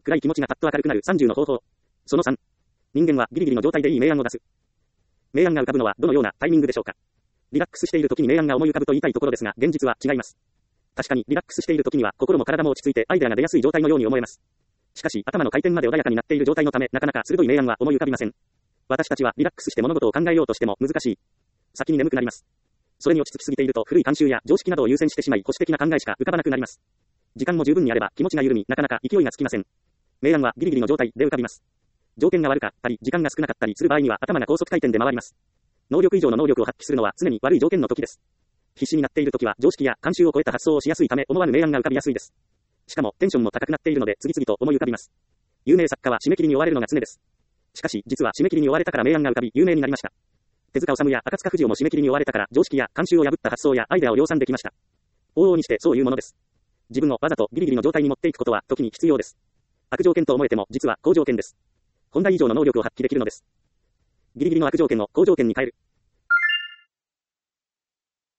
暗い気持ちがパッと明るくなる30の方法。その3。人間はギリギリの状態でいい明暗を出す。明暗が浮かぶのはどのようなタイミングでしょうか。リラックスしている時に明暗が思い浮かぶと言いたいところですが、現実は違います。確かにリラックスしている時には心も体も落ち着いてアイデアが出やすい状態のように思えます。しかし頭の回転まで穏やかになっている状態のため、なかなか鋭い明暗は思い浮かびません。私たちはリラックスして物事を考えようとしても難しい。先に眠くなります。それに落ち着きすぎていると古い慣習や常識などを優先してしまい、保守的な考えしか浮かばなくなります。時間も十分にあれば気持ちが緩み、なかなか勢いがつきません。明暗はギリギリの状態で浮かびます。条件が悪かったり、時間が少なかったりする場合には頭が高速回転で回ります。能力以上の能力を発揮するのは常に悪い条件の時です。必死になっている時は常識や慣習を超えた発想をしやすいため、思わぬ明暗が浮かびやすいです。しかもテンションも高くなっているので次々と思い浮かびます。有名作家は締め切りに追われるのが常です。しかし実は締め切りに追われたから明暗が浮かび有名になりました。手塚治虫や赤塚不二夫も締め切りに追われたから常識や慣習を破った発想やアイデアを量産できました。往々にしてそういうものです。自分をわざとギリギリの状態に持っていくことは時に必要です。悪条件と思えても実は好条件です。本来以上の能力を発揮できるのです。ギリギリの悪条件を好条件に変える。